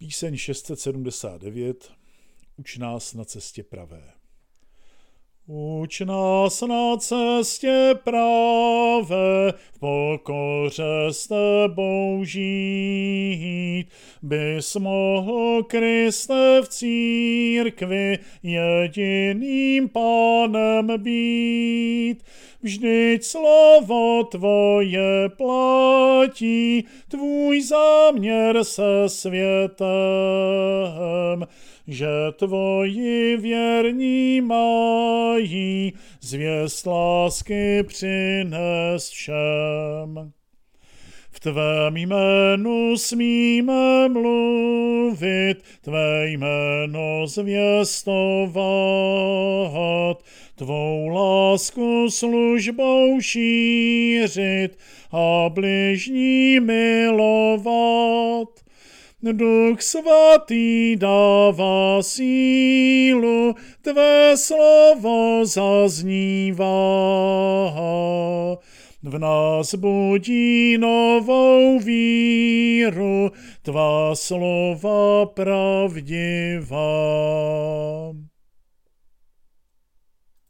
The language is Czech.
Píseň 679. Uč nás na cestě pravé. Uč nás na cestě pravé, v pokoře s tebou žít, bys mohl, Kriste, v církvi jediným pánem být. Vždyť slovo tvoje platí, tvůj záměr se světem, že tvoji věrní mají zvěst lásky přinést všem. V tvém jménu smíme mluvit, tvé jméno zvěstovat, tvou lásku službou šířit a bližní milovat. Duch svatý dává sílu, tvé slovo zaznívá. V nás budí novou víru, tvá slova pravdivá.